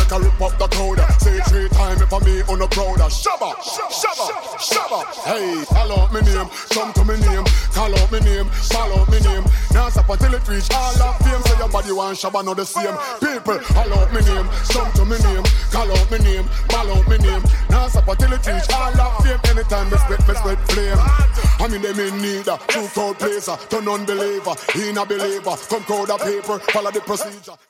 make a rip up the crowd. Say 3 times if I me on the crowd. Shabba, shabba, shabba. Hey, call out my name, come to my name. Call out my name, call out my name. Now stop until it reach all of fame. So your body want shabba not the same. People, call out my name, come to my name. Call out my name, call out my name. Now stop until it reach all of fame. Anytime me spit flame. I mean them in need a true crowd placer. To non-believer, in a believer. Come crowd a paper, follow the procedure.